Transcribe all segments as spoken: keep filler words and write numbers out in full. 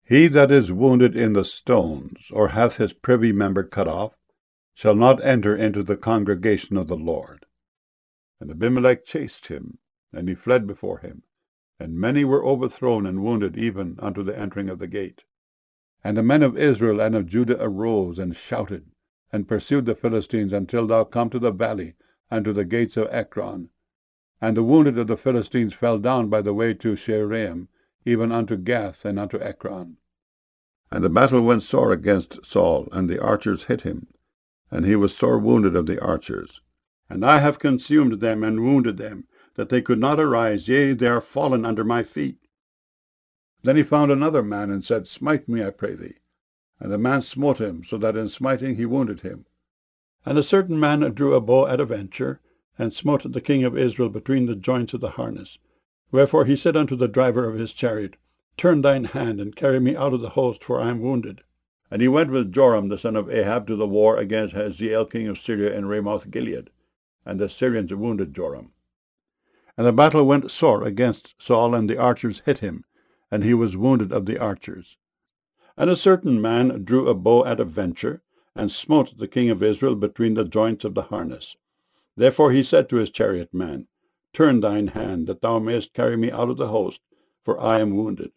He that is wounded in the stones, or hath his privy member cut off, shall not enter into the congregation of the Lord. And Abimelech chased him, and he fled before him, and many were overthrown and wounded even unto the entering of the gate. And the men of Israel and of Judah arose and shouted, and pursued the Philistines until thou come to the valley, and to the gates of Ekron. And the wounded of the Philistines fell down by the way to Shaaraim, even unto Gath and unto Ekron. And the battle went sore against Saul, and the archers hit him, and he was sore wounded of the archers. And I have consumed them and wounded them, that they could not arise, yea, they are fallen under my feet. Then he found another man, and said, Smite me, I pray thee. And the man smote him, so that in smiting he wounded him. And a certain man drew a bow at a venture, and smote the king of Israel between the joints of the harness. Wherefore he said unto the driver of his chariot, Turn thine hand, and carry me out of the host, for I am wounded. And he went with Joram the son of Ahab to the war against Hazael king of Syria in Ramoth Gilead. And the Syrians wounded Joram. And the battle went sore against Saul, and the archers hit him, and he was wounded of the archers. And a certain man drew a bow at a venture, and smote the king of Israel between the joints of the harness. Therefore he said to his chariot man, Turn thine hand, that thou mayest carry me out of the host, for I am wounded.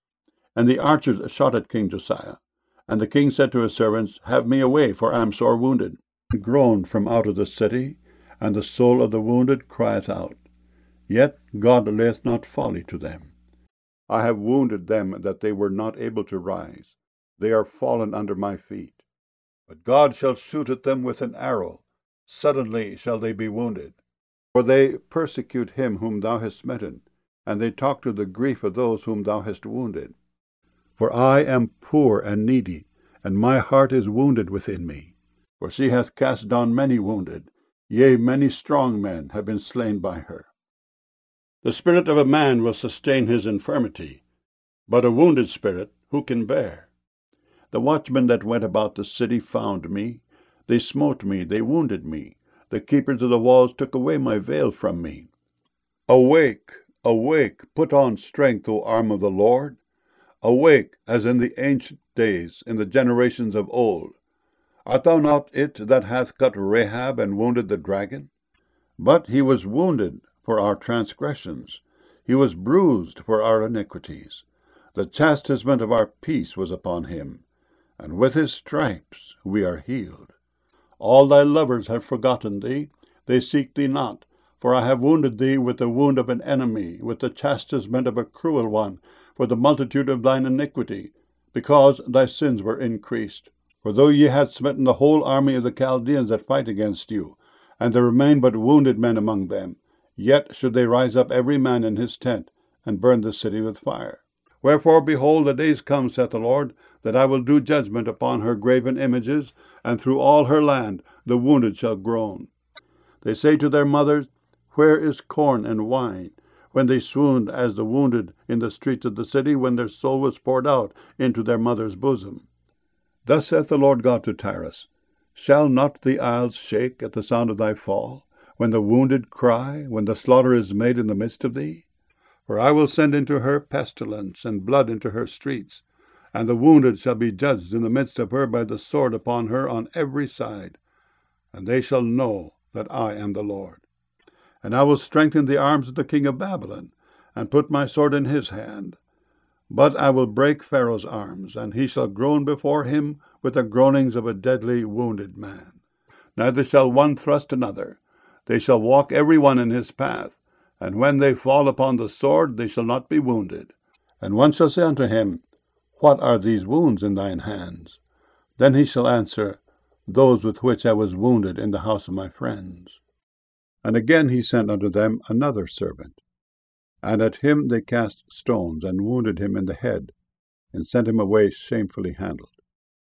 And the archers shot at King Josiah. And the king said to his servants, Have me away, for I am sore wounded. He groaned from out of the city, and the soul of the wounded crieth out. Yet God layeth not folly to them. I have wounded them that they were not able to rise. They are fallen under my feet. But God shall shoot at them with an arrow. Suddenly shall they be wounded. For they persecute him whom thou hast smitten, and they talk to the grief of those whom thou hast wounded. For I am poor and needy, and my heart is wounded within me. For she hath cast down many wounded, yea, many strong men have been slain by her. The spirit of a man will sustain his infirmity, but a wounded spirit who can bear? The watchmen that went about the city found me. They smote me, they wounded me. The keepers of the walls took away my veil from me. Awake, awake, put on strength, O arm of the Lord. Awake, as in the ancient days, in the generations of old. Art thou not it that hath cut Rahab and wounded the dragon? But he was wounded for our transgressions, he was bruised for our iniquities. The chastisement of our peace was upon him, and with his stripes we are healed. All thy lovers have forgotten thee, they seek thee not, for I have wounded thee with the wound of an enemy, with the chastisement of a cruel one, for the multitude of thine iniquity, because thy sins were increased. For though ye had smitten the whole army of the Chaldeans that fight against you, and there remain but wounded men among them, yet should they rise up every man in his tent, and burn the city with fire. Wherefore, behold, the days come, saith the Lord, that I will do judgment upon her graven images, and through all her land the wounded shall groan. They say to their mothers, Where is corn and wine? When they swooned as the wounded in the streets of the city, when their soul was poured out into their mother's bosom. Thus saith the Lord God to Tyrus, Shall not the isles shake at the sound of thy fall, when the wounded cry, when the slaughter is made in the midst of thee? For I will send into her pestilence, and blood into her streets, and the wounded shall be judged in the midst of her by the sword upon her on every side. And they shall know that I am the Lord. And I will strengthen the arms of the king of Babylon, and put my sword in his hand. But I will break Pharaoh's arms, and he shall groan before him with the groanings of a deadly wounded man. Neither shall one thrust another. They shall walk every one in his path, and when they fall upon the sword, they shall not be wounded. And one shall say unto him, What are these wounds in thine hands? Then he shall answer, Those with which I was wounded in the house of my friends. And again he sent unto them another servant. And at him they cast stones, and wounded him in the head, and sent him away shamefully handled.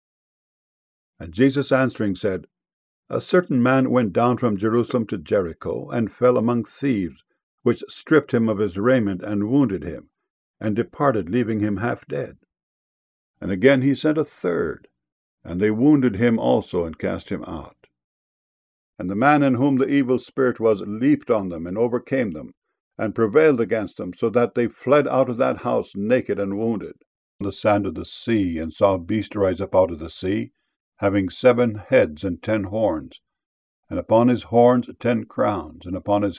And Jesus answering said, A certain man went down from Jerusalem to Jericho, and fell among thieves, which stripped him of his raiment, and wounded him, and departed, leaving him half dead. And again he sent a third, and they wounded him also, and cast him out. And the man in whom the evil spirit was leaped on them, and overcame them, and prevailed against them, so that they fled out of that house naked and wounded. the sand of the sea, and saw a beast rise up out of the sea, having seven heads and ten horns, and upon his horns ten crowns, and upon his